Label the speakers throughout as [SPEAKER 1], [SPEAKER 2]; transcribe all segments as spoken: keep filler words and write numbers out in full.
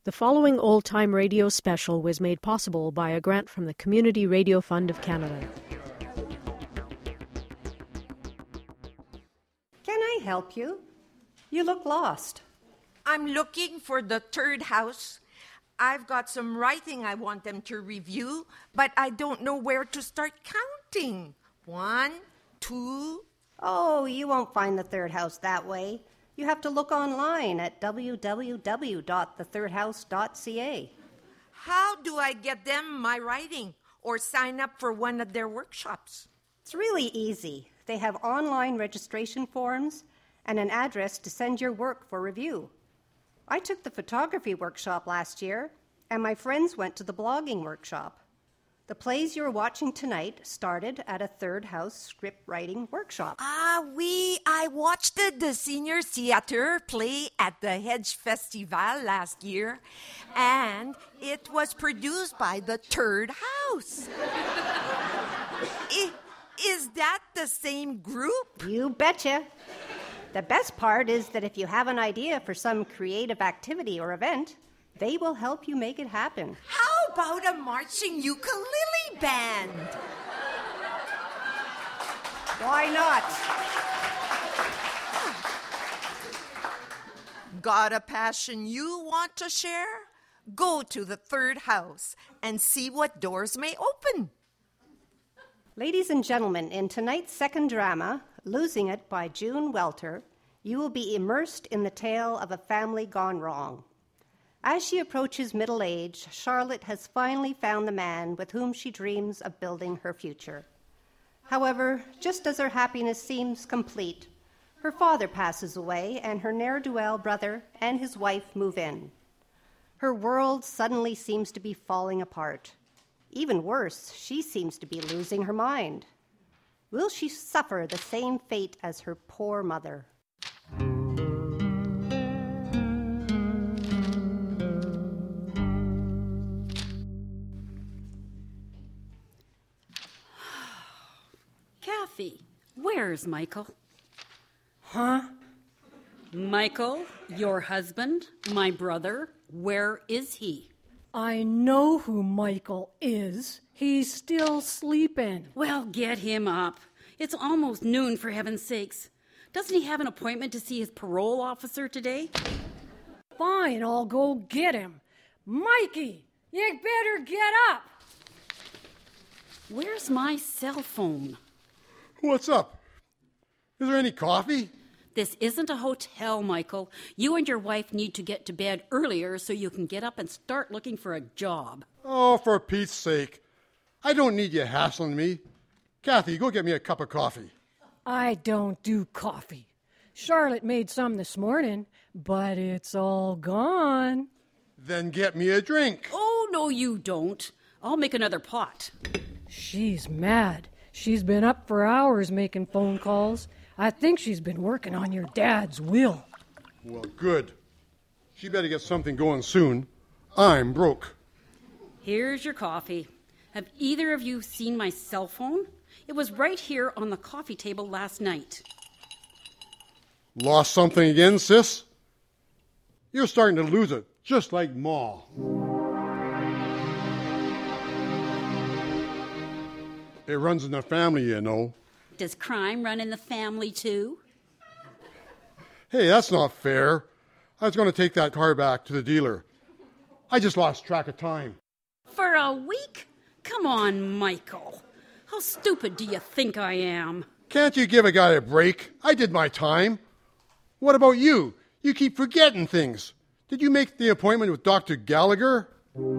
[SPEAKER 1] The following old-time radio special was made possible by a grant from the Community Radio Fund of Canada.
[SPEAKER 2] Can I help you? You look lost.
[SPEAKER 3] I'm looking for the third house. I've got some writing I want them to review, but I don't know where to start counting. One, two...
[SPEAKER 2] Oh, you won't find the third house that way. You have to look online at w w w dot the third house dot c a.
[SPEAKER 3] How do I get them my writing or sign up for one of their workshops?
[SPEAKER 2] It's really easy. They have online registration forms and an address to send your work for review. I took the photography workshop last year, and my friends went to the blogging workshop. The plays you're watching tonight started at a third house script writing workshop.
[SPEAKER 3] Ah, oui, I watched the, the senior theater play at the Hedge Festival last year, and it was produced by the third house. I, is that the same group?
[SPEAKER 2] You betcha. The best part is that if you have an idea for some creative activity or event, they will help you make it happen.
[SPEAKER 3] How about a marching ukulele band?
[SPEAKER 2] Why not?
[SPEAKER 3] Got a passion you want to share? Go to the third house and see what doors may open.
[SPEAKER 2] Ladies and gentlemen, in tonight's second drama, Losing It by June Welter, you will be immersed in the tale of a family gone wrong. As she approaches middle age, Charlotte has finally found the man with whom she dreams of building her future. However, just as her happiness seems complete, her father passes away and her ne'er-do-well brother and his wife move in. Her world suddenly seems to be falling apart. Even worse, she seems to be losing her mind. Will she suffer the same fate as her poor mother?
[SPEAKER 4] Kathy, where's Michael?
[SPEAKER 5] Huh?
[SPEAKER 4] Michael, your husband, my brother, where is he?
[SPEAKER 5] I know who Michael is. He's still sleeping.
[SPEAKER 4] Well, get him up. It's almost noon, for heaven's sakes. Doesn't he have an appointment to see his parole officer today?
[SPEAKER 5] Fine, I'll go get him. Mikey, you better get up.
[SPEAKER 4] Where's my cell phone?
[SPEAKER 6] What's up? Is there any coffee?
[SPEAKER 4] This isn't a hotel, Michael. You and your wife need to get to bed earlier so you can get up and start looking for a job.
[SPEAKER 6] Oh, for Pete's sake. I don't need you hassling me. Kathy, go get me a cup of coffee.
[SPEAKER 5] I don't do coffee. Charlotte made some this morning, but it's all gone.
[SPEAKER 6] Then get me a drink.
[SPEAKER 4] Oh, no, you don't. I'll make another pot.
[SPEAKER 5] She's mad. She's been up for hours making phone calls. I think she's been working on your dad's will.
[SPEAKER 6] Well, good. She better get something going soon. I'm broke.
[SPEAKER 4] Here's your coffee. Have either of you seen my cell phone? It was right here on the coffee table last night.
[SPEAKER 6] Lost something again, sis? You're starting to lose it, just like Ma. It runs in the family, you know.
[SPEAKER 4] Does crime run in the family, too?
[SPEAKER 6] Hey, that's not fair. I was going to take that car back to the dealer. I just lost track of time.
[SPEAKER 4] For a week? Come on, Michael. How stupid do you think I am?
[SPEAKER 6] Can't you give a guy a break? I did my time. What about you? You keep forgetting things. Did you make the appointment with Doctor Gallagher?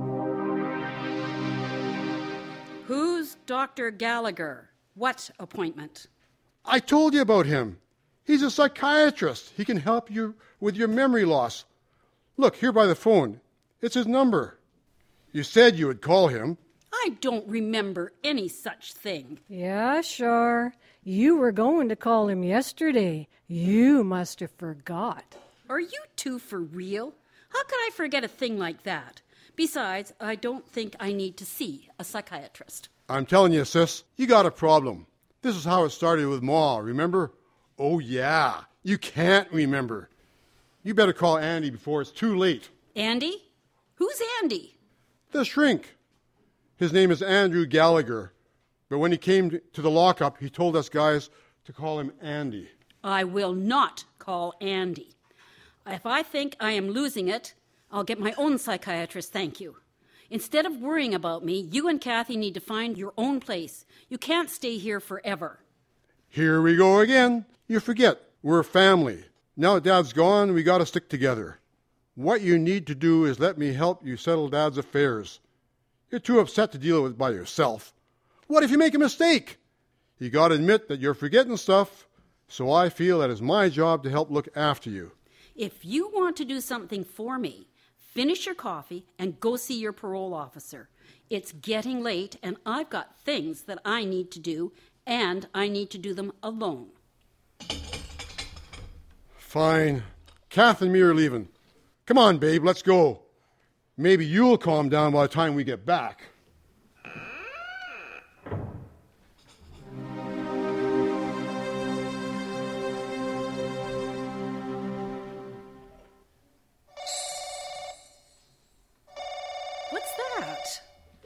[SPEAKER 4] Who's Doctor Gallagher? What appointment?
[SPEAKER 6] I told you about him. He's a psychiatrist. He can help you with your memory loss. Look, here by the phone. It's his number. You said you would call him.
[SPEAKER 4] I don't remember any such thing.
[SPEAKER 5] Yeah, sure. You were going to call him yesterday. You must have forgot.
[SPEAKER 4] Are you two for real? How could I forget a thing like that? Besides, I don't think I need to see a psychiatrist.
[SPEAKER 6] I'm telling you, sis, you got a problem. This is how it started with Ma, remember? Oh, yeah. You can't remember. You better call Andy before it's too late.
[SPEAKER 4] Andy? Who's Andy?
[SPEAKER 6] The shrink. His name is Andrew Gallagher. But when he came to the lockup, he told us guys to call him Andy.
[SPEAKER 4] I will not call Andy. If I think I am losing it, I'll get my own psychiatrist, thank you. Instead of worrying about me, you and Kathy need to find your own place. You can't stay here forever.
[SPEAKER 6] Here we go again. You forget, we're a family. Now that Dad's gone, we got to stick together. What you need to do is let me help you settle Dad's affairs. You're too upset to deal with it by yourself. What if you make a mistake? You got to admit that you're forgetting stuff, so I feel that it's my job to help look after you.
[SPEAKER 4] If you want to do something for me, finish your coffee and go see your parole officer. It's getting late and I've got things that I need to do, and I need to do them alone.
[SPEAKER 6] Fine. Kath and me are leaving. Come on, babe, let's go. Maybe you'll calm down by the time we get back.
[SPEAKER 4] What's that?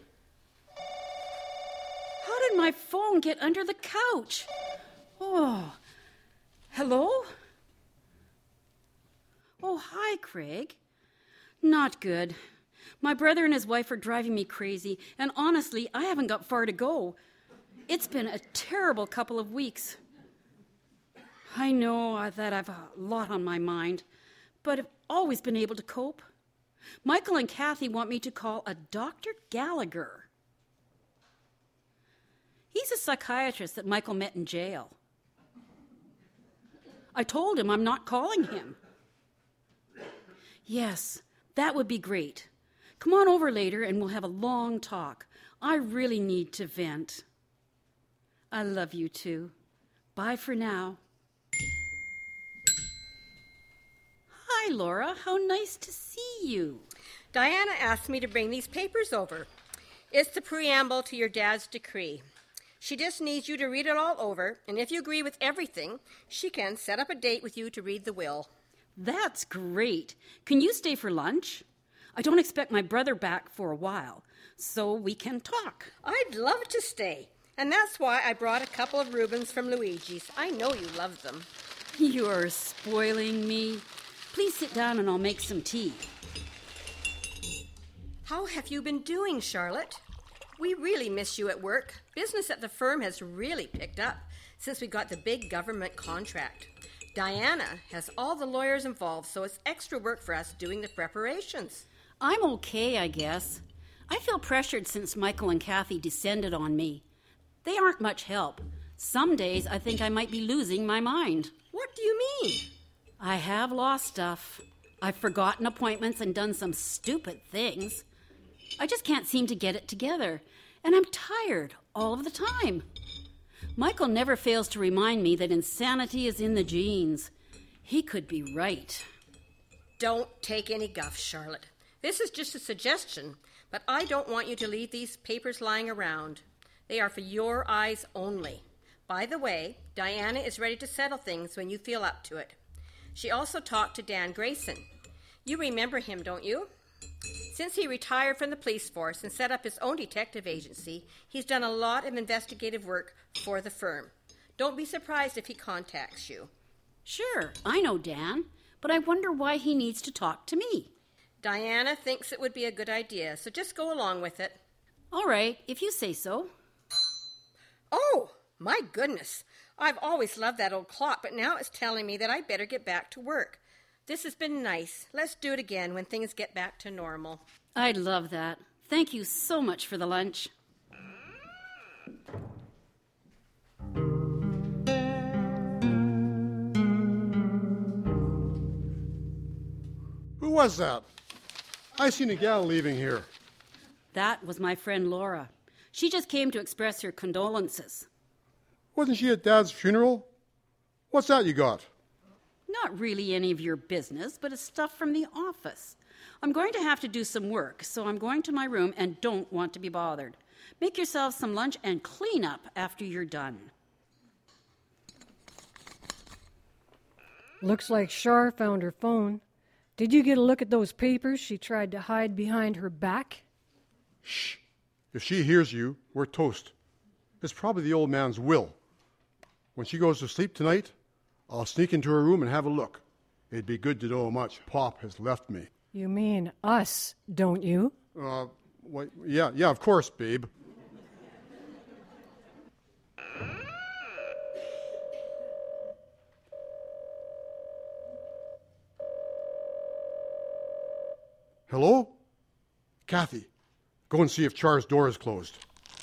[SPEAKER 4] How did my phone get under the couch? Oh, hello? Oh, hi, Craig. Not good. My brother and his wife are driving me crazy, and honestly, I haven't got far to go. It's been a terrible couple of weeks. I know that I've a lot on my mind, but I've always been able to cope. Michael and Kathy want me to call a Doctor Gallagher. He's a psychiatrist that Michael met in jail. I told him I'm not calling him. Yes, that would be great. Come on over later and we'll have a long talk. I really need to vent. I love you too. Bye for now. Hi, Laura. How nice to see you.
[SPEAKER 2] Diana asked me to bring these papers over. It's the preamble to your dad's decree. She just needs you to read it all over, and if you agree with everything, she can set up a date with you to read the will.
[SPEAKER 4] That's great. Can you stay for lunch? I don't expect my brother back for a while, so we can talk.
[SPEAKER 2] I'd love to stay, and that's why I brought a couple of Reubens from Luigi's. I know you love them.
[SPEAKER 4] You're spoiling me. Please sit down and I'll make some tea.
[SPEAKER 2] How have you been doing, Charlotte? We really miss you at work. Business at the firm has really picked up since we got the big government contract. Diana has all the lawyers involved, so it's extra work for us doing the preparations.
[SPEAKER 4] I'm okay, I guess. I feel pressured since Michael and Kathy descended on me. They aren't much help. Some days I think I might be losing my mind.
[SPEAKER 2] What do you mean?
[SPEAKER 4] I have lost stuff. I've forgotten appointments and done some stupid things. I just can't seem to get it together, and I'm tired all of the time. Michael never fails to remind me that insanity is in the genes. He could be right.
[SPEAKER 2] Don't take any guff, Charlotte. This is just a suggestion, but I don't want you to leave these papers lying around. They are for your eyes only. By the way, Diana is ready to settle things when you feel up to it. She also talked to Dan Grayson. You remember him, don't you? Since he retired from the police force and set up his own detective agency, he's done a lot of investigative work for the firm. Don't be surprised if he contacts you.
[SPEAKER 4] Sure, I know Dan, but I wonder why he needs to talk to me.
[SPEAKER 2] Diana thinks it would be a good idea, so just go along with it.
[SPEAKER 4] All right, if you say so.
[SPEAKER 2] Oh, my goodness. I've always loved that old clock, but now it's telling me that I better get back to work. This has been nice. Let's do it again when things get back to normal.
[SPEAKER 4] I'd love that. Thank you so much for the lunch.
[SPEAKER 6] Who was that? I seen a gal leaving here.
[SPEAKER 4] That was my friend Laura. She just came to express her condolences.
[SPEAKER 6] Wasn't she at Dad's funeral? What's that you got?
[SPEAKER 4] Not really any of your business, but it's stuff from the office. I'm going to have to do some work, so I'm going to my room and don't want to be bothered. Make yourself some lunch and clean up after you're done.
[SPEAKER 5] Looks like Char found her phone. Did you get a look at those papers she tried to hide behind her back?
[SPEAKER 6] Shh. If she hears you, we're toast. It's probably the old man's will. When she goes to sleep tonight, I'll sneak into her room and have a look. It'd be good to know how much Pop has left me.
[SPEAKER 5] You mean us, don't you?
[SPEAKER 6] Uh, what, yeah, yeah, of course, babe. Hello? Kathy, go and see if Char's door is closed.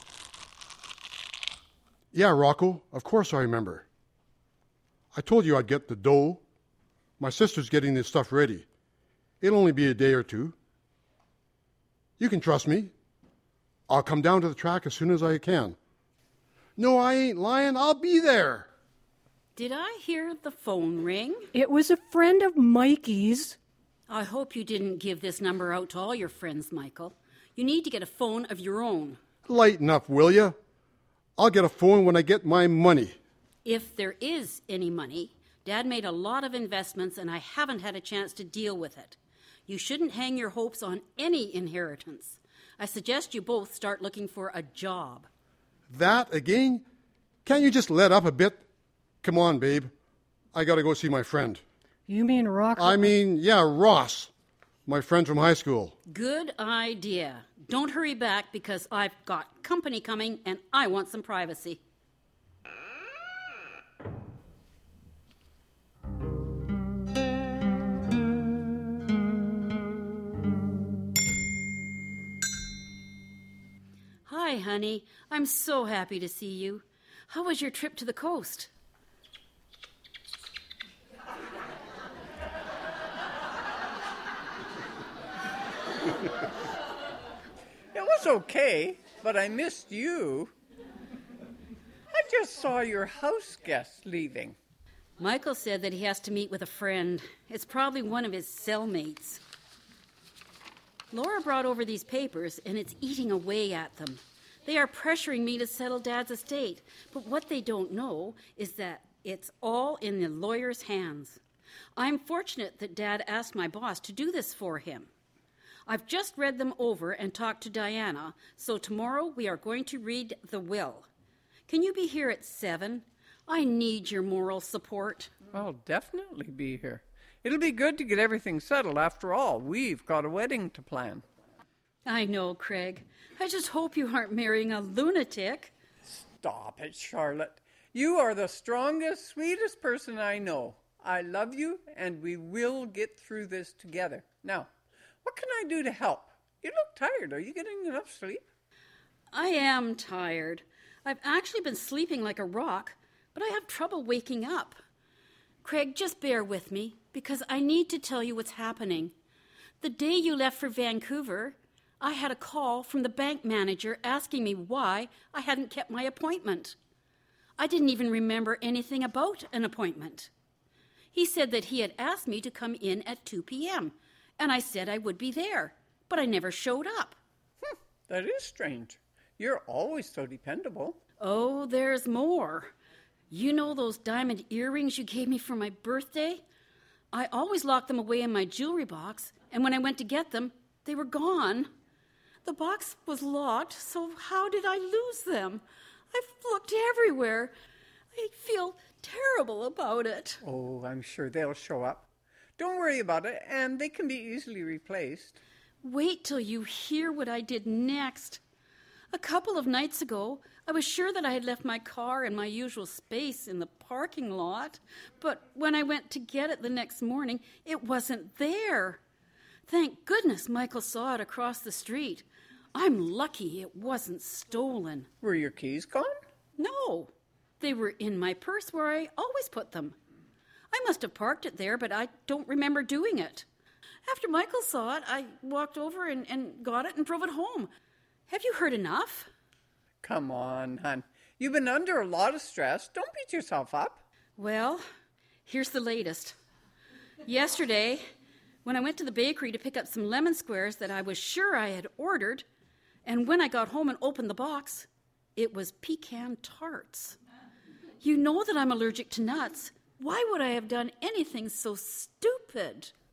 [SPEAKER 6] Yeah, Rocco, of course I remember. I told you I'd get the dough. My sister's getting this stuff ready. It'll only be a day or two. You can trust me. I'll come down to the track as soon as I can. No, I ain't lying. I'll be there.
[SPEAKER 4] Did I hear the phone ring?
[SPEAKER 5] It was a friend of Mikey's.
[SPEAKER 4] I hope you didn't give this number out to all your friends, Michael. You need to get a phone of your own.
[SPEAKER 6] Lighten up, will you? I'll get a phone when I get my money.
[SPEAKER 4] If there is any money, Dad made a lot of investments and I haven't had a chance to deal with it. You shouldn't hang your hopes on any inheritance. I suggest you both start looking for a job.
[SPEAKER 6] That again? Can't you just let up a bit? Come on, babe. I gotta go see my friend.
[SPEAKER 5] You mean Rocco?
[SPEAKER 6] I mean, yeah, Ross. My friend from high school.
[SPEAKER 4] Good idea. Don't hurry back because I've got company coming and I want some privacy. Hi, honey. I'm so happy to see you. How was your trip to the coast?
[SPEAKER 7] It was okay, but I missed you. I just saw your house guest leaving.
[SPEAKER 4] Michael said that he has to meet with a friend. It's probably one of his cellmates. Laura brought over these papers, and it's eating away at them. They are pressuring me to settle Dad's estate, but what they don't know is that it's all in the lawyer's hands. I'm fortunate that Dad asked my boss to do this for him. I've just read them over and talked to Diana, so tomorrow we are going to read the will. Can you be here at seven? I need your moral support.
[SPEAKER 7] I'll definitely be here. It'll be good to get everything settled. After all, we've got a wedding to plan.
[SPEAKER 4] I know, Craig. I just hope you aren't marrying a lunatic.
[SPEAKER 7] Stop it, Charlotte. You are the strongest, sweetest person I know. I love you, and we will get through this together. Now, what can I do to help? You look tired. Are you getting enough sleep?
[SPEAKER 4] I am tired. I've actually been sleeping like a rock, but I have trouble waking up. Craig, just bear with me, because I need to tell you what's happening. The day you left for Vancouver, I had a call from the bank manager asking me why I hadn't kept my appointment. I didn't even remember anything about an appointment. He said that he had asked me to come in at two p.m., and I said I would be there, but I never showed up.
[SPEAKER 7] Hmm, that is strange. You're always so dependable.
[SPEAKER 4] Oh, there's more. You know those diamond earrings you gave me for my birthday? I always locked them away in my jewelry box, and when I went to get them, they were gone. The box was locked, so how did I lose them? I've looked everywhere. I feel terrible about it.
[SPEAKER 7] Oh, I'm sure they'll show up. Don't worry about it, and they can be easily replaced.
[SPEAKER 4] Wait till you hear what I did next. A couple of nights ago, I was sure that I had left my car in my usual space in the parking lot, but when I went to get it the next morning, it wasn't there. Thank goodness Michael saw it across the street. I'm lucky it wasn't stolen.
[SPEAKER 7] Were your keys gone?
[SPEAKER 4] No, they were in my purse where I always put them. I must have parked it there, but I don't remember doing it. After Michael saw it, I walked over and, and got it and drove it home. Have you heard enough?
[SPEAKER 7] Come on, hon. You've been under a lot of stress. Don't beat yourself up.
[SPEAKER 4] Well, here's the latest. Yesterday, when I went to the bakery to pick up some lemon squares that I was sure I had ordered, and when I got home and opened the box, it was pecan tarts. You know that I'm allergic to nuts. Why would I have done anything so stupid?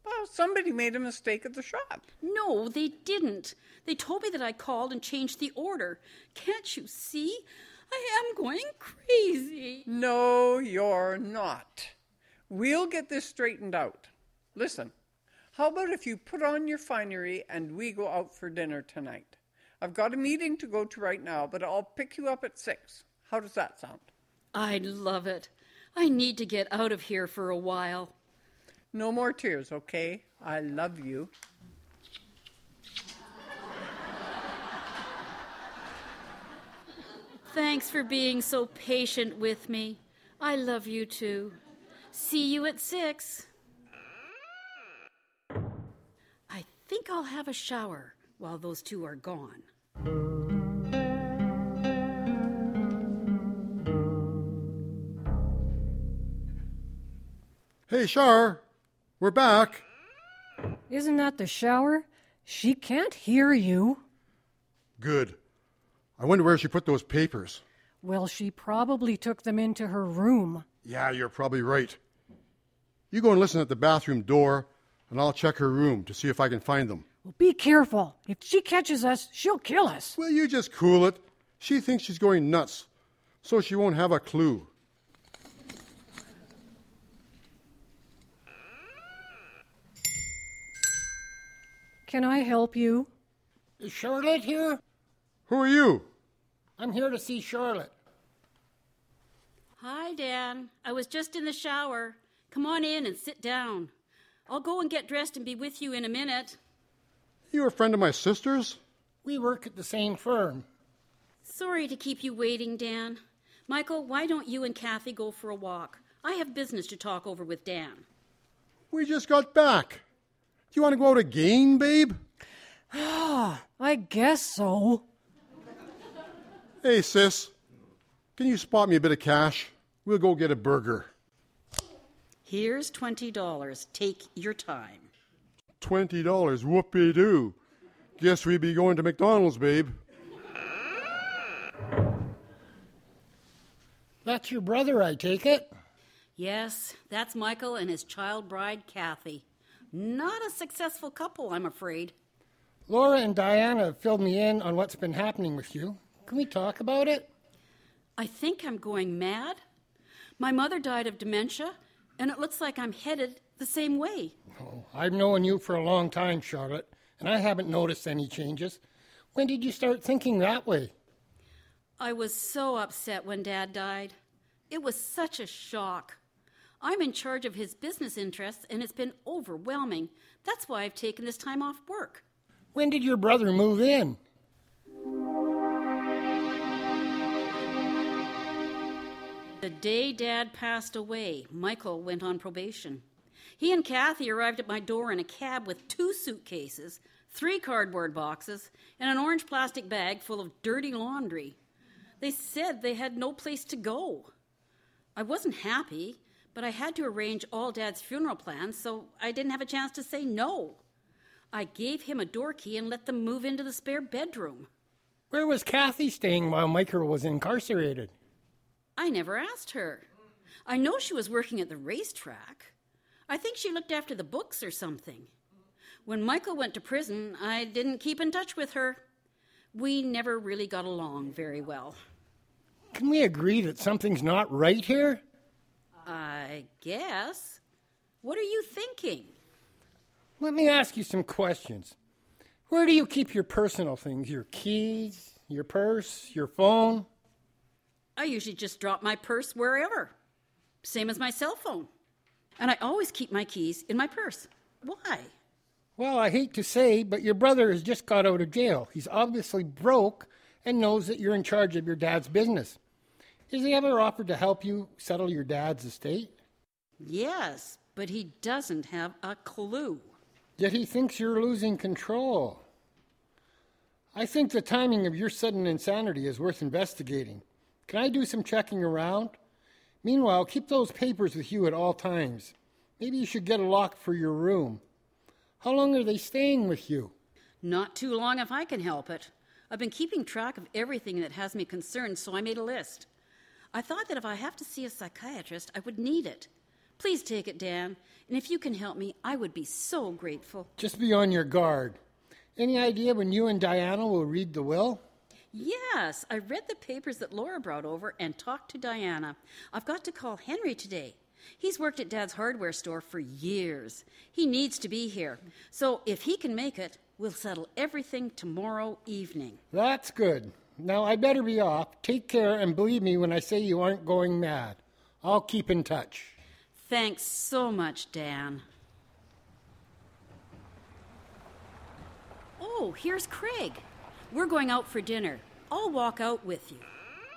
[SPEAKER 7] Well, somebody made a mistake at the shop.
[SPEAKER 4] No, they didn't. They told me that I called and changed the order. Can't you see? I am going crazy.
[SPEAKER 7] No, you're not. We'll get this straightened out. Listen, how about if you put on your finery and we go out for dinner tonight? I've got a meeting to go to right now, but I'll pick you up at six. How does that sound?
[SPEAKER 4] I love it. I need to get out of here for a while.
[SPEAKER 7] No more tears, okay? I love you.
[SPEAKER 4] Thanks for being so patient with me. I love you too. See you at six. I think I'll have a shower while those two are gone.
[SPEAKER 6] Hey, Shar, we're back.
[SPEAKER 5] Isn't that the shower? She can't hear you.
[SPEAKER 6] Good. I wonder where she put those papers.
[SPEAKER 5] Well, she probably took them into her room.
[SPEAKER 6] Yeah, you're probably right. You go and listen at the bathroom door, and I'll check her room to see if I can find them.
[SPEAKER 5] Well, be careful. If she catches us, she'll kill us.
[SPEAKER 6] Will you just cool it? She thinks she's going nuts, so she won't have a clue.
[SPEAKER 5] Can I help you?
[SPEAKER 8] Is Charlotte here?
[SPEAKER 6] Who are you?
[SPEAKER 8] I'm here to see Charlotte.
[SPEAKER 4] Hi, Dan. I was just in the shower. Come on in and sit down. I'll go and get dressed and be with you in a minute.
[SPEAKER 6] You a friend of my sister's?
[SPEAKER 8] We work at the same firm.
[SPEAKER 4] Sorry to keep you waiting, Dan. Michael, why don't you and Kathy go for a walk? I have business to talk over with Dan.
[SPEAKER 6] We just got back. Do you want to go out again, babe?
[SPEAKER 5] Ah, I guess so.
[SPEAKER 6] Hey, sis, can you spot me a bit of cash? We'll go get a burger.
[SPEAKER 4] Here's twenty dollars. Take your time.
[SPEAKER 6] Twenty dollars, whoopee-doo. Guess we be going to McDonald's, babe.
[SPEAKER 8] That's your brother, I take it?
[SPEAKER 4] Yes, that's Michael and his child bride, Kathy. Not a successful couple, I'm afraid.
[SPEAKER 8] Laura and Diana have filled me in on what's been happening with you. Can we talk about it?
[SPEAKER 4] I think I'm going mad. My mother died of dementia, and it looks like I'm headed the same way.
[SPEAKER 8] Oh, I've known you for a long time, Charlotte, and I haven't noticed any changes. When did you start thinking that way?
[SPEAKER 4] I was so upset when Dad died. It was such a shock. I'm in charge of his business interests, and it's been overwhelming. That's why I've taken this time off work.
[SPEAKER 8] When did your brother move in?
[SPEAKER 4] The day Dad passed away, Michael went on probation. He and Kathy arrived at my door in a cab with two suitcases, three cardboard boxes, and an orange plastic bag full of dirty laundry. They said they had no place to go. I wasn't happy, but I had to arrange all Dad's funeral plans, so I didn't have a chance to say no. I gave him a door key and let them move into the spare bedroom.
[SPEAKER 8] Where was Kathy staying while Michael was incarcerated?
[SPEAKER 4] I never asked her. I know she was working at the racetrack. I think she looked after the books or something. When Michael went to prison, I didn't keep in touch with her. We never really got along very well.
[SPEAKER 8] Can we agree that something's not right here?
[SPEAKER 4] I guess. What are you thinking?
[SPEAKER 8] Let me ask you some questions. Where do you keep your personal things? Your keys, your purse, your phone?
[SPEAKER 4] I usually just drop my purse wherever. Same as my cell phone. And I always keep my keys in my purse. Why?
[SPEAKER 8] Well, I hate to say, but your brother has just got out of jail. He's obviously broke and knows that you're in charge of your dad's business. Has he ever offered to help you settle your dad's estate?
[SPEAKER 4] Yes, but he doesn't have a clue.
[SPEAKER 8] Yet he thinks you're losing control. I think the timing of your sudden insanity is worth investigating. Can I do some checking around? Meanwhile, keep those papers with you at all times. Maybe you should get a lock for your room. How long are they staying with you?
[SPEAKER 4] Not too long if I can help it. I've been keeping track of everything that has me concerned, so I made a list. I thought that if I have to see a psychiatrist, I would need it. Please take it, Dan. And if you can help me, I would be so grateful.
[SPEAKER 8] Just be on your guard. Any idea when you and Diana will read the will?
[SPEAKER 4] Yes, I read the papers that Laura brought over and talked to Diana. I've got to call Henry today. He's worked at Dad's hardware store for years. He needs to be here. So if he can make it, we'll settle everything tomorrow evening.
[SPEAKER 8] That's good. Now, I'd better be off. Take care, and believe me when I say you aren't going mad. I'll keep in touch.
[SPEAKER 4] Thanks so much, Dan. Oh, here's Craig. We're going out for dinner. I'll walk out with you.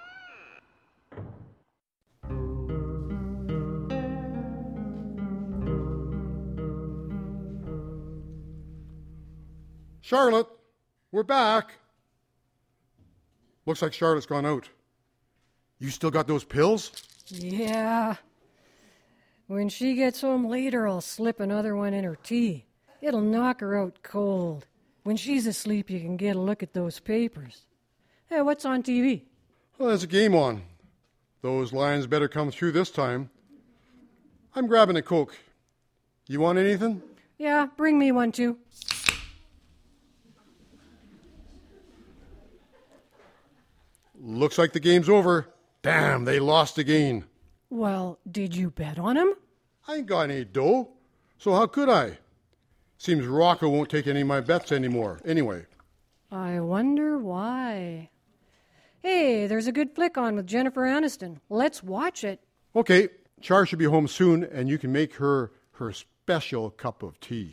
[SPEAKER 6] Charlotte, we're back. Looks like Charlotte's gone out. You still got those pills?
[SPEAKER 5] Yeah. When she gets home later, I'll slip another one in her tea. It'll knock her out cold. When she's asleep, you can get a look at those papers. Hey, what's on T V?
[SPEAKER 6] Well, there's a game on. Those lines better come through this time. I'm grabbing a Coke. You want anything?
[SPEAKER 5] Yeah, bring me one too.
[SPEAKER 6] Looks like the game's over. Damn, they lost again.
[SPEAKER 5] Well, did you bet on him?
[SPEAKER 6] I ain't got any dough, so how could I? Seems Rocco won't take any of my bets anymore, anyway.
[SPEAKER 5] I wonder why. Hey, there's a good flick on with Jennifer Aniston. Let's watch it.
[SPEAKER 6] Okay, Char should be home soon, and you can make her her special cup of tea.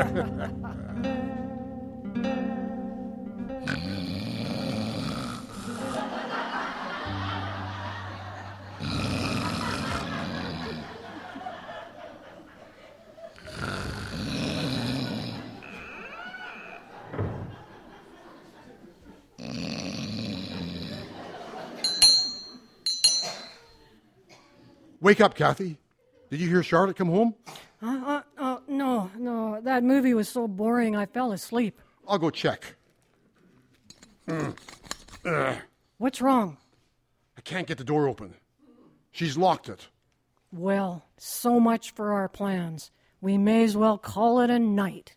[SPEAKER 6] Wake up, Kathy. Did you hear Charlotte come home?
[SPEAKER 5] Uh, uh, uh, no, no. That movie was so boring I fell asleep.
[SPEAKER 6] I'll go check. Mm. Ugh.
[SPEAKER 5] What's wrong?
[SPEAKER 6] I can't get the door open. She's locked it.
[SPEAKER 5] Well, so much for our plans. We may as well call it a night.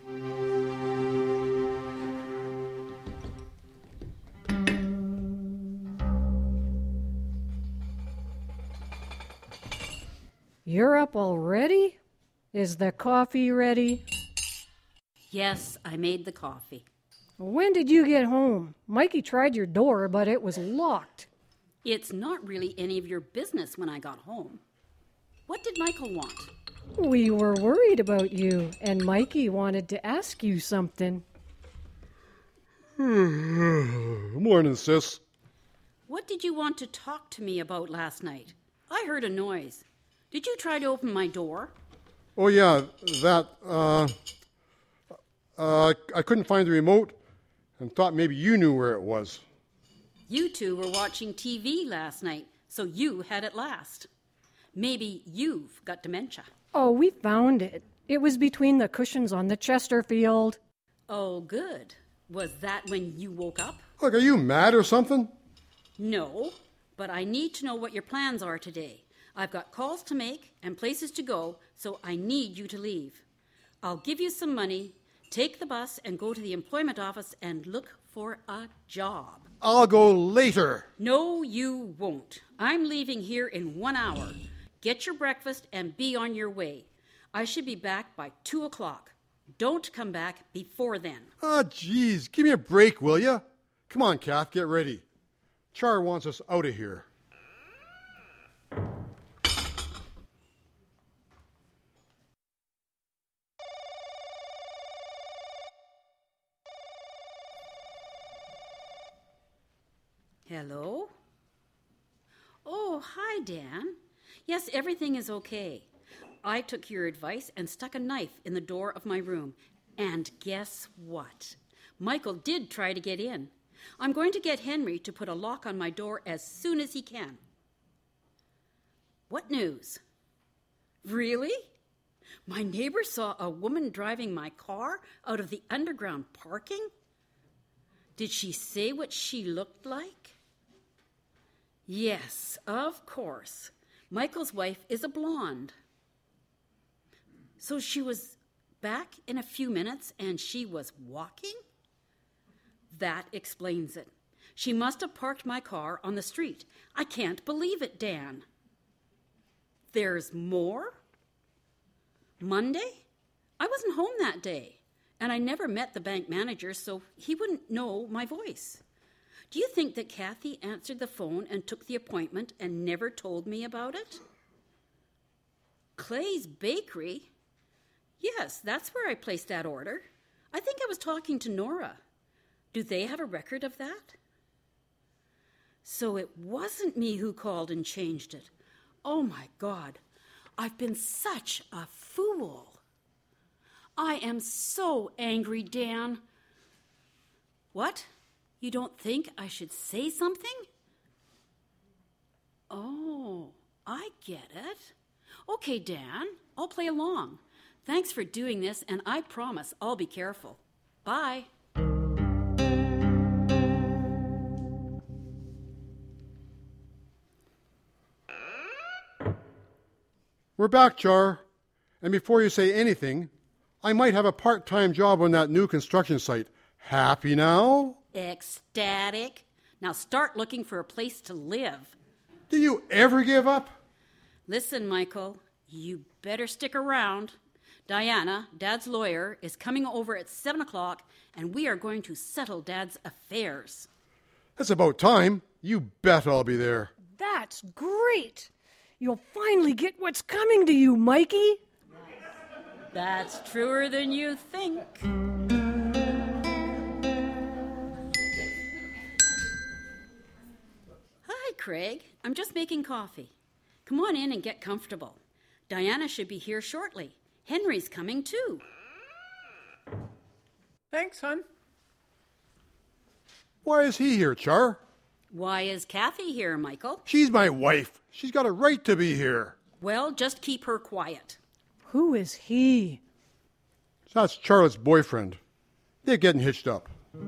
[SPEAKER 5] You're up already? Is the coffee ready?
[SPEAKER 4] Yes, I made the coffee.
[SPEAKER 5] When did you get home? Mikey tried your door, but it was locked.
[SPEAKER 4] It's not really any of your business when I got home. What did Michael want?
[SPEAKER 5] We were worried about you, and Mikey wanted to ask you something.
[SPEAKER 6] Morning, sis.
[SPEAKER 4] What did you want to talk to me about last night? I heard a noise. Did you try to open my door?
[SPEAKER 6] Oh, yeah, that, uh, uh, I couldn't find the remote and thought maybe you knew where it was.
[SPEAKER 4] You two were watching T V last night, so you had it last. Maybe you've got dementia.
[SPEAKER 5] Oh, we found it. It was between the cushions on the Chesterfield.
[SPEAKER 4] Oh, good. Was that when you woke up?
[SPEAKER 6] Look, are you mad or something?
[SPEAKER 4] No, but I need to know what your plans are today. I've got calls to make and places to go, so I need you to leave. I'll give you some money, take the bus, and go to the employment office and look for a job.
[SPEAKER 6] I'll go later.
[SPEAKER 4] No, you won't. I'm leaving here in one hour. Get your breakfast and be on your way. I should be back by two o'clock. Don't come back before then.
[SPEAKER 6] Ah, geez, give me a break, will ya? Come on, Kath, get ready. Char wants us out of here.
[SPEAKER 4] Hello? Oh, hi, Dan. Yes, everything is okay. I took your advice and stuck a knife in the door of my room. And guess what? Michael did try to get in. I'm going to get Henry to put a lock on my door as soon as he can. What news? Really? My neighbor saw a woman driving my car out of the underground parking? Did she say what she looked like? Yes, of course. Michael's wife is a blonde. So she was back in a few minutes and she was walking? That explains it. She must have parked my car on the street. I can't believe it, Dan. There's more? Monday? I wasn't home that day, and I never met the bank manager, so he wouldn't know my voice. Do you think that Kathy answered the phone and took the appointment and never told me about it? Clay's Bakery? Yes, that's where I placed that order. I think I was talking to Nora. Do they have a record of that? So it wasn't me who called and changed it. Oh, my God. I've been such a fool. I am so angry, Dan. What? You don't think I should say something? Oh, I get it. Okay, Dan, I'll play along. Thanks for doing this, and I promise I'll be careful. Bye.
[SPEAKER 6] We're back, Char. And before you say anything, I might have a part-time job on that new construction site. Happy now?
[SPEAKER 4] Ecstatic. Now start looking for a place to live.
[SPEAKER 6] Do you ever give up?
[SPEAKER 4] Listen, Michael, you better stick around. Diana, Dad's lawyer, is coming over at seven o'clock, and we are going to settle Dad's affairs.
[SPEAKER 6] That's about time. You bet I'll be there.
[SPEAKER 5] That's great. You'll finally get what's coming to you, Mikey.
[SPEAKER 4] That's truer than you think. Hi, Craig. I'm just making coffee. Come on in and get comfortable. Diana should be here shortly. Henry's coming too.
[SPEAKER 7] Thanks, hon.
[SPEAKER 6] Why is he here, Char?
[SPEAKER 4] Why is Kathy here, Michael?
[SPEAKER 6] She's my wife. She's got a right to be here.
[SPEAKER 4] Well, just keep her quiet.
[SPEAKER 5] Who is he?
[SPEAKER 6] That's Charlotte's boyfriend. They're getting hitched up.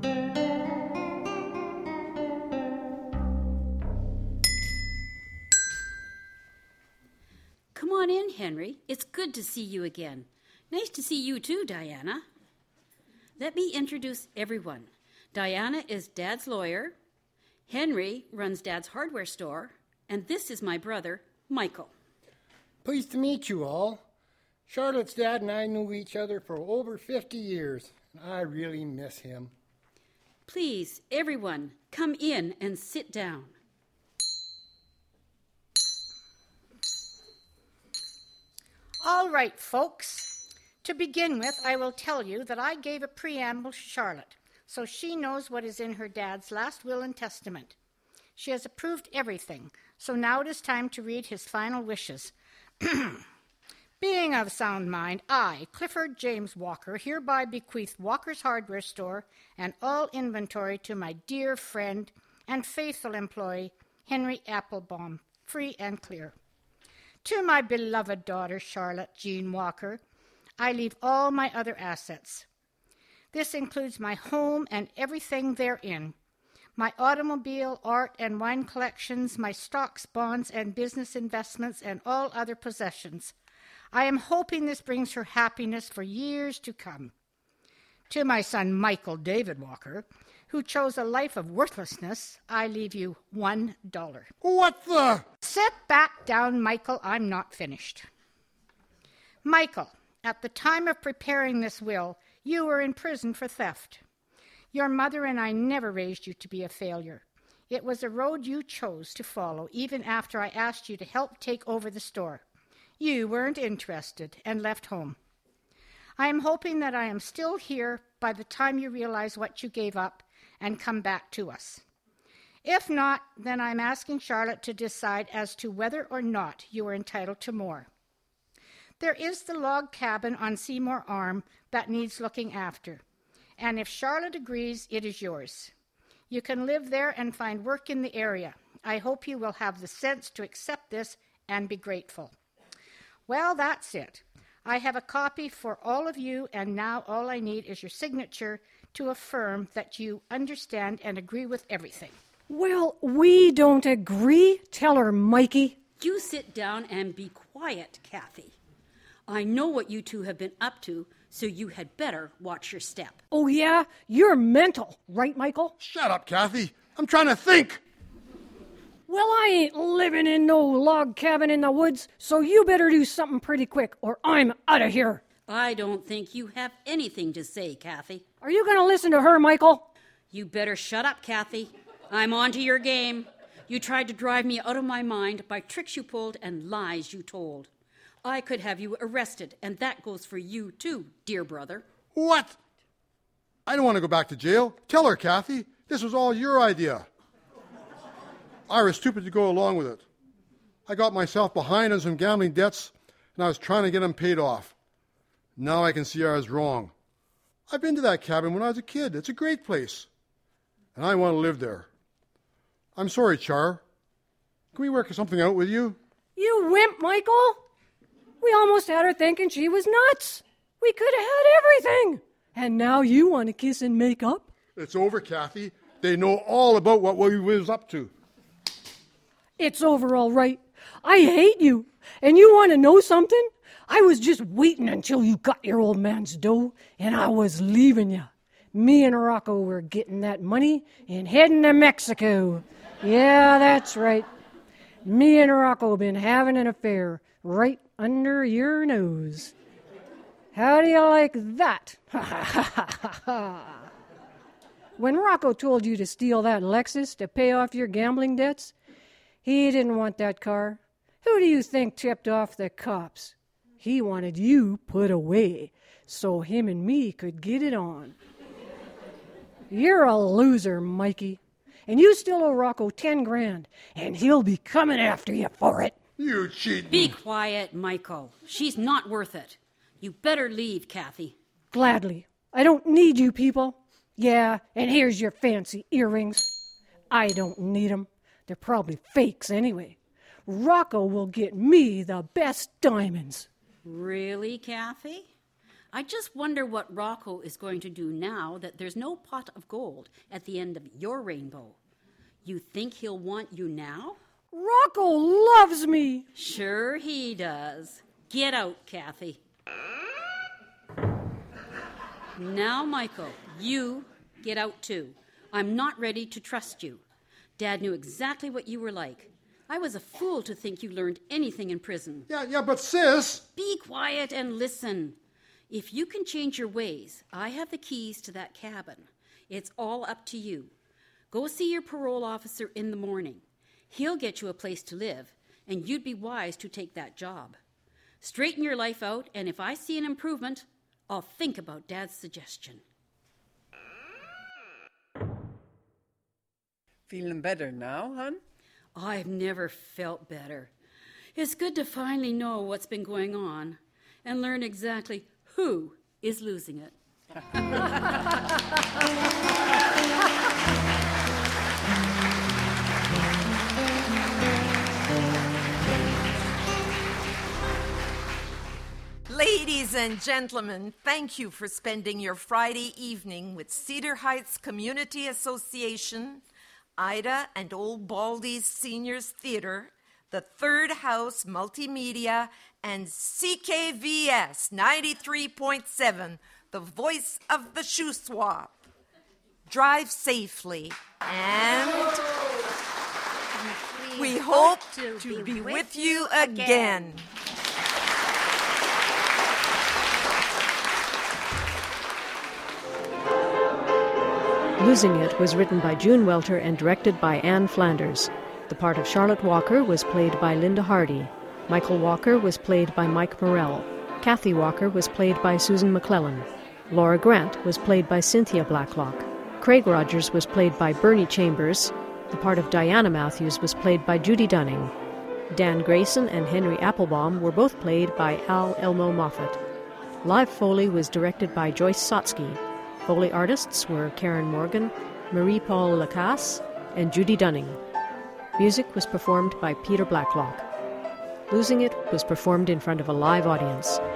[SPEAKER 4] Come on in, Henry. It's good to see you again. Nice to see you too, Diana. Let me introduce everyone. Diana is Dad's lawyer. Henry runs Dad's hardware store. And this is my brother, Michael.
[SPEAKER 8] Pleased to meet you all. Charlotte's dad and I knew each other for over fifty years, and I really miss him.
[SPEAKER 4] Please, everyone, come in and sit down.
[SPEAKER 9] All right, folks. To begin with, I will tell you that I gave a preamble to Charlotte, so she knows what is in her dad's last will and testament. She has approved everything, so now it is time to read his final wishes. Being of sound mind, I, Clifford James Walker, hereby bequeath Walker's Hardware Store and all inventory to my dear friend and faithful employee, Henry Applebaum, free and clear. To my beloved daughter, Charlotte Jean Walker, I leave all my other assets. This includes my home and everything therein, my automobile, art, and wine collections, my stocks, bonds, and business investments, and all other possessions. I am hoping this brings her happiness for years to come. To my son, Michael David Walker, who chose a life of worthlessness, I leave you one dollar.
[SPEAKER 6] What the?
[SPEAKER 9] Sit back down, Michael. I'm not finished. Michael, at the time of preparing this will, you were in prison for theft. Your mother and I never raised you to be a failure. It was a road you chose to follow, even after I asked you to help take over the store. You weren't interested and left home. I am hoping that I am still here by the time you realize what you gave up and come back to us. If not, then I'm asking Charlotte to decide as to whether or not you are entitled to more. There is the log cabin on Seymour Arm that needs looking after, and if Charlotte agrees, it is yours. You can live there and find work in the area. I hope you will have the sense to accept this and be grateful. Well, that's it. I have a copy for all of you, and now all I need is your signature to affirm that you understand and agree with everything.
[SPEAKER 5] Well, we don't agree. Tell her, Mikey.
[SPEAKER 4] You sit down and be quiet, Kathy. I know what you two have been up to, so you had better watch your step.
[SPEAKER 5] Oh, yeah? You're mental, right, Michael?
[SPEAKER 6] Shut up, Kathy. I'm trying to think.
[SPEAKER 5] Well, I ain't living in no log cabin in the woods, so you better do something pretty quick, or I'm out of here.
[SPEAKER 4] I don't think you have anything to say, Kathy.
[SPEAKER 5] Are you going to listen to her, Michael?
[SPEAKER 4] You better shut up, Kathy. I'm on to your game. You tried to drive me out of my mind by tricks you pulled and lies you told. I could have you arrested, and that goes for you too, dear brother.
[SPEAKER 6] What? I don't want to go back to jail. Tell her, Kathy. This was all your idea. I was stupid to go along with it. I got myself behind on some gambling debts, and I was trying to get them paid off. Now I can see I was wrong. I've been to that cabin when I was a kid. It's a great place, and I want to live there. I'm sorry, Char. Can we work something out with you?
[SPEAKER 5] You wimp, Michael. We almost had her thinking she was nuts. We could have had everything. And now you want to kiss and make up?
[SPEAKER 6] It's over, Kathy. They know all about what we was up to.
[SPEAKER 5] It's over, all right. I hate you. And you want to know something? I was just waiting until you got your old man's dough, and I was leaving you. Me and Rocco were getting that money and heading to Mexico. Yeah, that's right. Me and Rocco been having an affair right under your nose. How do you like that? When Rocco told you to steal that Lexus to pay off your gambling debts, he didn't want that car. Who do you think tipped off the cops? He wanted you put away so him and me could get it on. You're a loser, Mikey. And you still owe Rocco ten grand, and he'll be coming after you for it.
[SPEAKER 6] You cheating.
[SPEAKER 4] Be quiet, Michael. She's not worth it. You better leave, Kathy.
[SPEAKER 5] Gladly. I don't need you people. Yeah, and here's your fancy earrings. I don't need them. They're probably fakes anyway. Rocco will get me the best diamonds.
[SPEAKER 4] Really, Kathy? I just wonder what Rocco is going to do now that there's no pot of gold at the end of your rainbow. You think he'll want you now?
[SPEAKER 5] Rocco loves me.
[SPEAKER 4] Sure he does. Get out, Kathy. Now, Michael, you get out too. I'm not ready to trust you. Dad knew exactly what you were like. I was a fool to think you learned anything in prison.
[SPEAKER 6] Yeah, yeah, but sis...
[SPEAKER 4] Be quiet and listen. If you can change your ways, I have the keys to that cabin. It's all up to you. Go see your parole officer in the morning. He'll get you a place to live, and you'd be wise to take that job. Straighten your life out, and if I see an improvement, I'll think about Dad's suggestion.
[SPEAKER 7] Feeling better now, hon?
[SPEAKER 4] I've never felt better. It's good to finally know what's been going on and learn exactly who is losing it.
[SPEAKER 3] Ladies and gentlemen, thank you for spending your Friday evening with Cedar Heights Community Association, Ida and Old Baldy's Seniors Theater, the Third House Multimedia, and C K V S ninety-three point seven, the voice of the Shuswap. Drive safely, and we hope to be with you again.
[SPEAKER 1] Losing It was written by June Welter and directed by Anne Flanders. The part of Charlotte Walker was played by Linda Hardy. Michael Walker was played by Mike Morell. Kathy Walker was played by Susan McClellan. Laura Grant was played by Cynthia Blacklock. Craig Rogers was played by Bernie Chambers. The part of Diana Matthews was played by Judy Dunning. Dan Grayson and Henry Applebaum were both played by Al Elmo Moffat. Live Foley was directed by Joyce Sotsky. Foley artists were Karen Morgan, Marie-Paul Lacasse, and Judy Dunning. Music was performed by Peter Blacklock. Losing It was performed in front of a live audience.